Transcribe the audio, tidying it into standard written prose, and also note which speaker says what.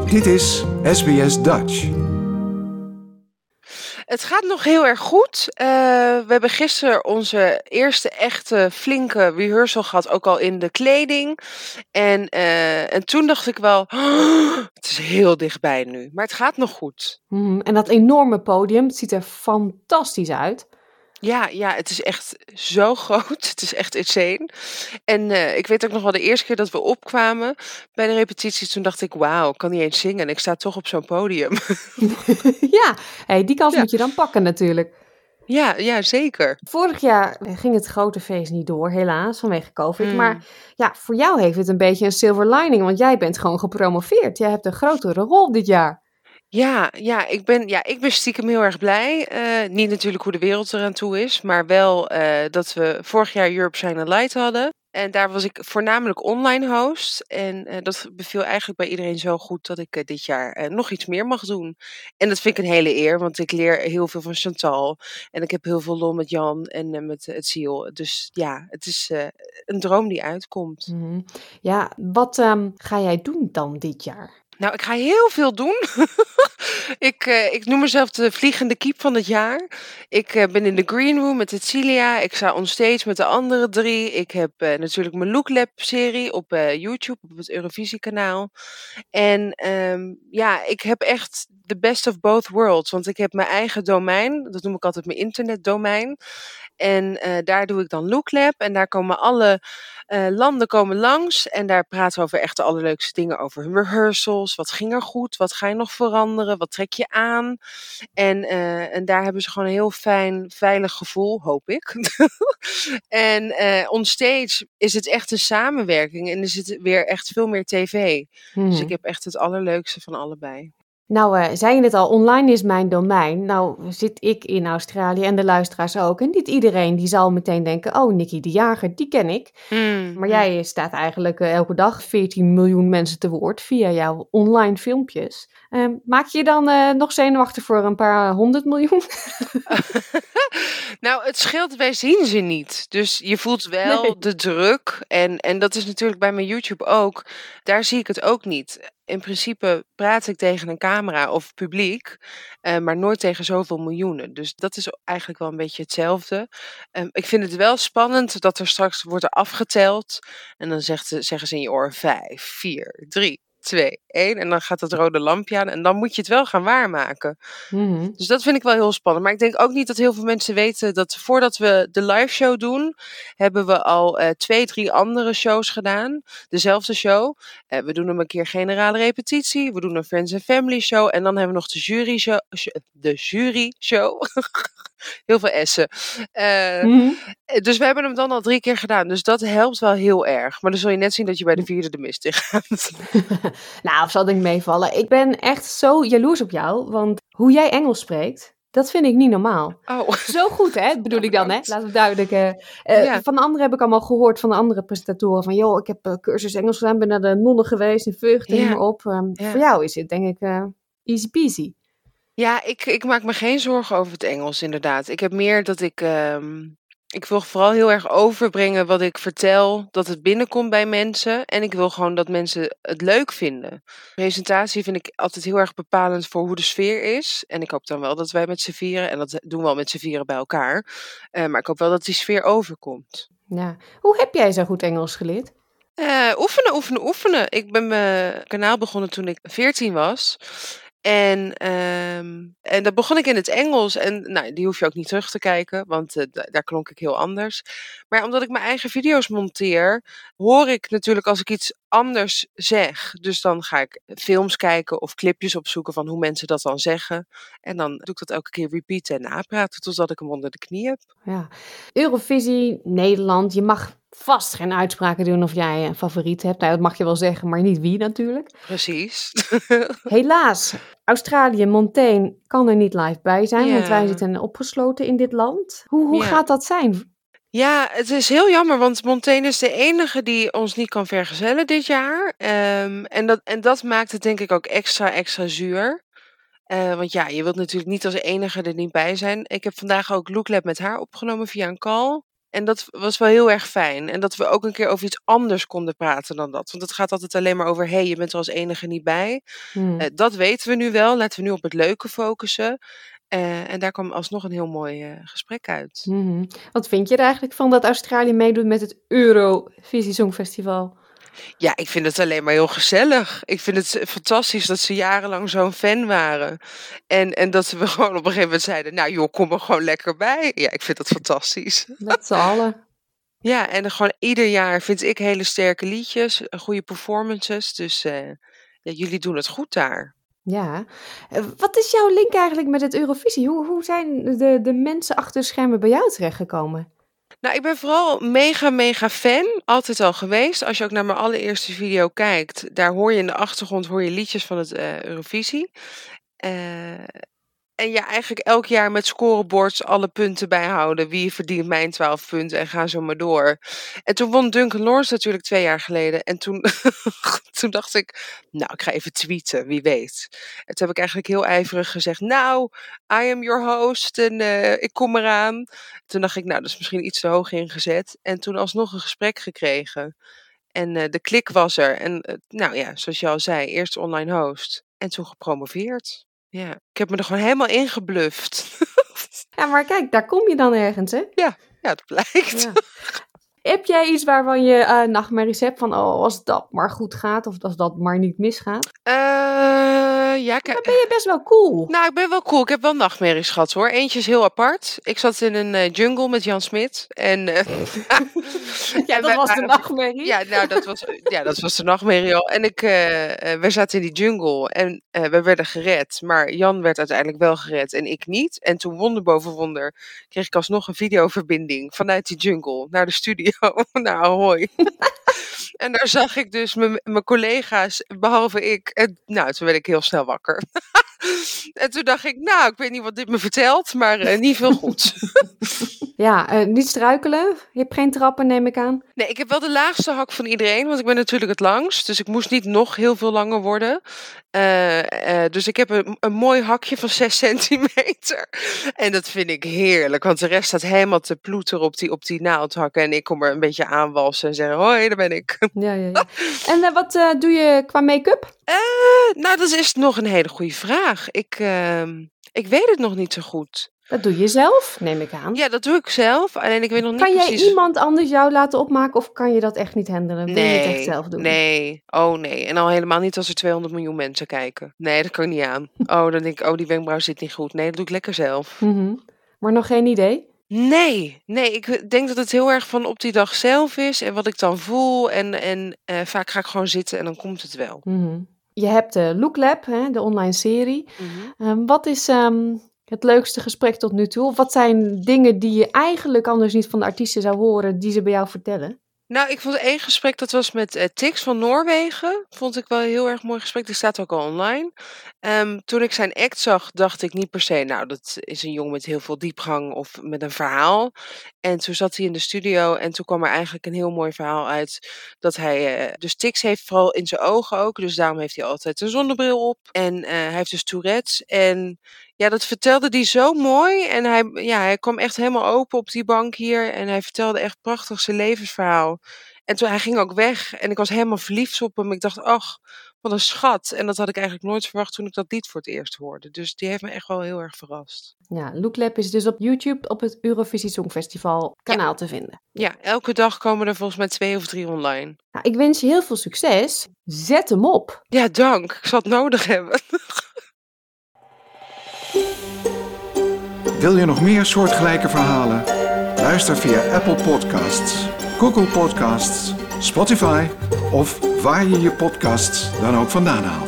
Speaker 1: Dit is SBS Dutch.
Speaker 2: Het gaat nog heel erg goed. We hebben gisteren onze eerste echte flinke rehearsal gehad, ook al in de kleding. En toen dacht ik wel, het is heel dichtbij nu, maar het gaat nog goed.
Speaker 3: En dat enorme podium, het ziet er fantastisch uit.
Speaker 2: Ja, het is echt zo groot. Het is echt insane. En ik weet ook nog wel de eerste keer dat we opkwamen bij de repetities, toen dacht ik, wauw, ik kan niet eens zingen en ik sta toch op zo'n podium.
Speaker 3: Ja, die kans
Speaker 2: Ja.
Speaker 3: moet je dan pakken natuurlijk.
Speaker 2: Ja, zeker.
Speaker 3: Vorig jaar ging het grote feest niet door, helaas, vanwege COVID.
Speaker 2: Mm.
Speaker 3: Maar ja, voor jou heeft het een beetje een silver lining, want jij bent gewoon gepromoveerd. Jij hebt een grotere rol dit jaar.
Speaker 2: Ja, ik ben stiekem heel erg blij. Niet natuurlijk hoe de wereld eraan toe is, maar wel dat we vorig jaar Europe Shine a Light hadden. En daar was ik voornamelijk online host. En dat beviel eigenlijk bij iedereen zo goed dat ik dit jaar nog iets meer mag doen. En dat vind ik een hele eer, want ik leer heel veel van Chantal. En ik heb heel veel lol met Jan en met het Ziel. Dus ja, het is een droom die uitkomt.
Speaker 3: Ja, wat ga jij doen dan dit jaar?
Speaker 2: Nou, ik ga heel veel doen. Ik noem mezelf de vliegende kiep van het jaar. Ik ben in de green room met Cecilia. Ik sta onstage met de andere 3. Ik heb natuurlijk mijn Look Lab serie op YouTube, op het Eurovisie kanaal. En ik heb echt the best of both worlds. Want ik heb mijn eigen domein. Dat noem ik altijd mijn internetdomein. En daar doe ik dan Look Lab. En daar komen alle landen komen langs. En daar praten we over echt de allerleukste dingen. Over hun rehearsals. Wat ging er goed? Wat ga je nog veranderen? Wat trek je aan? En daar hebben ze gewoon een heel fijn, veilig gevoel, hoop ik. En onstage is het echt een samenwerking. En is het weer echt veel meer tv. Dus ik heb echt het allerleukste van allebei.
Speaker 3: Nou, zei je het al, online is mijn domein. Nou zit ik in Australië en de luisteraars ook. En niet iedereen die zal meteen denken, oh, Nikki de Jager, die ken ik. Maar jij staat eigenlijk elke dag 14 miljoen mensen te woord via jouw online filmpjes. Maak je dan nog zenuwachtig voor een paar 100 miljoen?
Speaker 2: Nou, het scheelt, wij zien ze niet. Dus je voelt wel de druk. En dat is natuurlijk bij mijn YouTube ook. Daar zie ik het ook niet. In principe praat ik tegen een camera of publiek, maar nooit tegen zoveel miljoenen. Dus dat is eigenlijk wel een beetje hetzelfde. Ik vind het wel spannend dat er straks wordt afgeteld. En dan zeggen ze in je oor 5, 4, 3, 2, 1. En dan gaat dat rode lampje aan. En dan moet je het wel gaan waarmaken. Dus dat vind ik wel heel spannend. Maar ik denk ook niet dat heel veel mensen weten dat voordat we de live show doen, hebben we al 2, 3 andere shows gedaan. Dezelfde show. We doen hem een keer generale repetitie. We doen een Friends and Family show. En dan hebben we nog de jury show. Heel veel S'en. Dus we hebben hem dan al 3 keer gedaan. Dus dat helpt wel heel erg. Maar dan zul je net zien dat je bij de 4e de mist in gaat.
Speaker 3: Nou, of zal ik meevallen? Ik ben echt zo jaloers op jou, want hoe jij Engels spreekt, dat vind ik niet normaal.
Speaker 2: Oh.
Speaker 3: Zo goed, hè? Bedoel ik dan, hè? Laten we duidelijk. Van de anderen heb ik allemaal gehoord, van de andere presentatoren, van joh, ik heb cursus Engels gedaan, ben naar de nonnen geweest in Vught en maar op. Voor jou is het, denk ik, easy peasy.
Speaker 2: Ja, ik maak me geen zorgen over het Engels, inderdaad. Ik heb meer dat ik wil vooral heel erg overbrengen wat ik vertel, dat het binnenkomt bij mensen. En ik wil gewoon dat mensen het leuk vinden. Presentatie vind ik altijd heel erg bepalend voor hoe de sfeer is. En ik hoop dan wel dat wij met z'n vieren, en dat doen we al met z'n vieren bij elkaar. Maar ik hoop wel dat die sfeer overkomt.
Speaker 3: Ja. Hoe heb jij zo goed Engels geleerd?
Speaker 2: Oefenen. Ik ben mijn kanaal begonnen toen ik 14 was. En dat begon ik in het Engels. En nou, die hoef je ook niet terug te kijken, want daar klonk ik heel anders. Maar omdat ik mijn eigen video's monteer, hoor ik natuurlijk als ik iets anders zeg. Dus dan ga ik films kijken of clipjes opzoeken van hoe mensen dat dan zeggen. En dan doe ik dat elke keer repeaten en napraten totdat ik hem onder de knie heb.
Speaker 3: Ja. Eurovisie, Nederland, je mag vast geen uitspraken doen of jij een favoriet hebt. Nou, dat mag je wel zeggen, maar niet wie natuurlijk.
Speaker 2: Precies.
Speaker 3: Helaas, Australië, Montaigne kan er niet live bij zijn,
Speaker 2: Ja.
Speaker 3: want wij zitten opgesloten in dit land. Hoe gaat dat zijn?
Speaker 2: Ja, het is heel jammer, want Montaigne is de enige die ons niet kan vergezellen dit jaar. En dat maakt het denk ik ook extra zuur. Want ja, je wilt natuurlijk niet als enige er niet bij zijn. Ik heb vandaag ook Look Lab met haar opgenomen via een call. En dat was wel heel erg fijn. En dat we ook een keer over iets anders konden praten dan dat. Want het gaat altijd alleen maar over, je bent er als enige niet bij. Dat weten we nu wel. Laten we nu op het leuke focussen. En daar kwam alsnog een heel mooi gesprek uit.
Speaker 3: Wat vind je er eigenlijk van dat Australië meedoet met het Eurovisie Songfestival?
Speaker 2: Ja, ik vind het alleen maar heel gezellig. Ik vind het fantastisch dat ze jarenlang zo'n fan waren. En dat we gewoon op een gegeven moment zeiden, nou joh, kom er gewoon lekker bij. Ja, ik vind dat fantastisch.
Speaker 3: Met z'n allen.
Speaker 2: Ja, en gewoon ieder jaar vind ik hele sterke liedjes, goede performances. Dus jullie doen het goed daar.
Speaker 3: Ja. Wat is jouw link eigenlijk met het Eurovisie? Hoe zijn de mensen achter de schermen bij jou terechtgekomen?
Speaker 2: Nou, ik ben vooral mega fan, altijd al geweest. Als je ook naar mijn allereerste video kijkt, daar hoor je in de achtergrond liedjes van het Eurovisie. En ja, eigenlijk elk jaar met scoreboards alle punten bijhouden. Wie verdient mijn 12 punten en ga zo maar door. En toen won Duncan Lawrence natuurlijk 2 jaar geleden. En toen, toen dacht ik, nou, ik ga even tweeten, wie weet. En toen heb ik eigenlijk heel ijverig gezegd, nou, I am your host en ik kom eraan. Toen dacht ik, nou, dat is misschien iets te hoog ingezet. En toen alsnog een gesprek gekregen. En de klik was er. En nou ja, zoals je al zei, eerst online host. En toen gepromoveerd. Ja, ik heb me er gewoon helemaal ingebluft.
Speaker 3: Ja, maar kijk, daar kom je dan ergens, hè?
Speaker 2: Ja, dat blijkt.
Speaker 3: Ja. Heb jij iets waarvan je nachtmerries hebt van, als dat maar goed gaat of als dat maar niet misgaat?
Speaker 2: Ja,
Speaker 3: Dan ben je best wel cool.
Speaker 2: Nou, ik ben wel cool. Ik heb wel nachtmerries gehad, hoor. Eentje is heel apart. Ik zat in een jungle met Jan Smit. En,
Speaker 3: ja, dat was de nachtmerrie.
Speaker 2: Ja, nou, dat was de nachtmerrie al. En we zaten in die jungle en we werden gered. Maar Jan werd uiteindelijk wel gered en ik niet. En toen, wonder boven wonder, kreeg ik alsnog een videoverbinding vanuit die jungle naar de studio. Nou, hoi. En daar zag ik dus mijn collega's, behalve ik. En nou, toen werd ik heel snel wakker. En toen dacht ik, nou, ik weet niet wat dit me vertelt, maar niet veel goed.
Speaker 3: Ja, niet struikelen. Je hebt geen trappen, neem ik aan.
Speaker 2: Nee, ik heb wel de laagste hak van iedereen, want ik ben natuurlijk het langst. Dus ik moest niet nog heel veel langer worden. Dus ik heb een mooi hakje van 6 centimeter. En dat vind ik heerlijk, want de rest staat helemaal te ploeteren op die naaldhakken. En ik kom er een beetje aanwalsen en zeggen, hoi, daar ben ik.
Speaker 3: Ja. En wat doe je qua make-up?
Speaker 2: Nou, dat is nog een hele goede vraag. Ik weet het nog niet zo goed.
Speaker 3: Dat doe je zelf, neem ik aan.
Speaker 2: Ja, dat doe ik zelf. Alleen ik weet nog niet
Speaker 3: precies.
Speaker 2: Kan
Speaker 3: jij iemand anders jou laten opmaken of kan je dat echt niet handelen? Wil je het echt zelf doen?
Speaker 2: Nee. Oh nee. En al helemaal niet als er 200 miljoen mensen kijken. Nee, dat kan ik niet aan. Dan denk ik, die wenkbrauw zit niet goed. Nee, dat doe ik lekker zelf.
Speaker 3: Maar nog geen idee?
Speaker 2: Nee, ik denk dat het heel erg van op die dag zelf is en wat ik dan voel. En vaak ga ik gewoon zitten en dan komt het wel.
Speaker 3: Je hebt de Look Lab, de online serie. Wat is het leukste gesprek tot nu toe? Of wat zijn dingen die je eigenlijk anders niet van de artiesten zou horen, die ze bij jou vertellen?
Speaker 2: Nou, ik vond 1 gesprek, dat was met Tix van Noorwegen. Vond ik wel een heel erg mooi gesprek. Die staat ook al online. Toen ik zijn act zag, dacht ik niet per se, nou, dat is een jongen met heel veel diepgang of met een verhaal. En toen zat hij in de studio en toen kwam er eigenlijk een heel mooi verhaal uit. Dat hij, dus Tix heeft vooral in zijn ogen ook, dus daarom heeft hij altijd een zonnebril op. En hij heeft dus Tourette's en ja, dat vertelde hij zo mooi. En hij kwam echt helemaal open op die bank hier. En hij vertelde echt prachtig zijn levensverhaal. En toen hij ging ook weg. En ik was helemaal verliefd op hem. Ik dacht, ach, wat een schat. En dat had ik eigenlijk nooit verwacht toen ik dat lied voor het eerst hoorde. Dus die heeft me echt wel heel erg verrast.
Speaker 3: Ja, Look Lab is dus op YouTube op het Eurovisie Songfestival kanaal te vinden.
Speaker 2: Ja, elke dag komen er volgens mij 2 of 3 online.
Speaker 3: Nou, ik wens je heel veel succes. Zet hem op.
Speaker 2: Ja, dank. Ik zal het nodig hebben.
Speaker 1: Wil je nog meer soortgelijke verhalen? Luister via Apple Podcasts, Google Podcasts, Spotify of waar je je podcasts dan ook vandaan haalt.